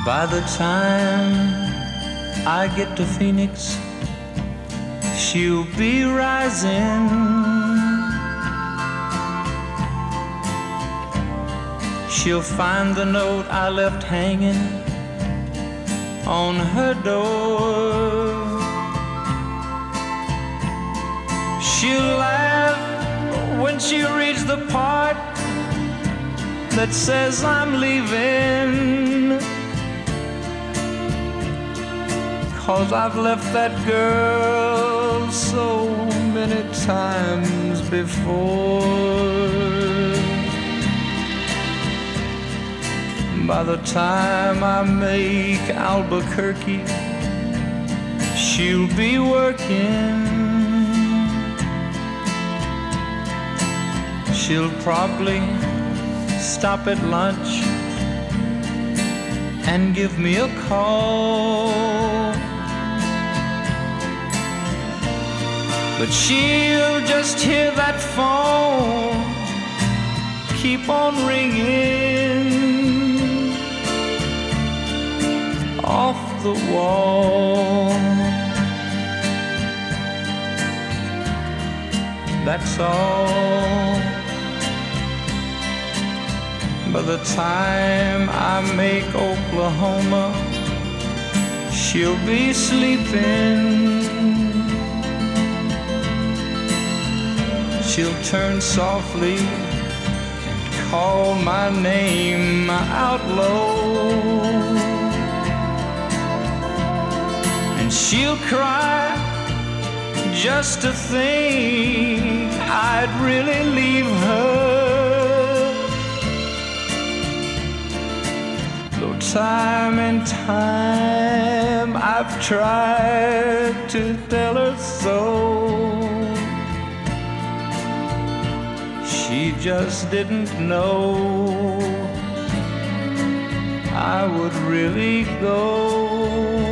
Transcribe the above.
By the time I get to Phoenix, she'll be rising. She'll find the note I left hanging on her door. She'll laugh when she reads the part that says I'm leaving, 'cause I've left that girl so many times before. By the time I make Albuquerque, she'll be working. She'll probably stop at lunch and give me a call, but she'll just hear that phone keep on ringing off the wall. That's all. By the time I make Oklahoma, she'll be sleeping. She'll turn softly and call my name out low, and she'll cry just to think I'd really leave her. Though time and time I've tried to tell her so, she just didn't know I would really go.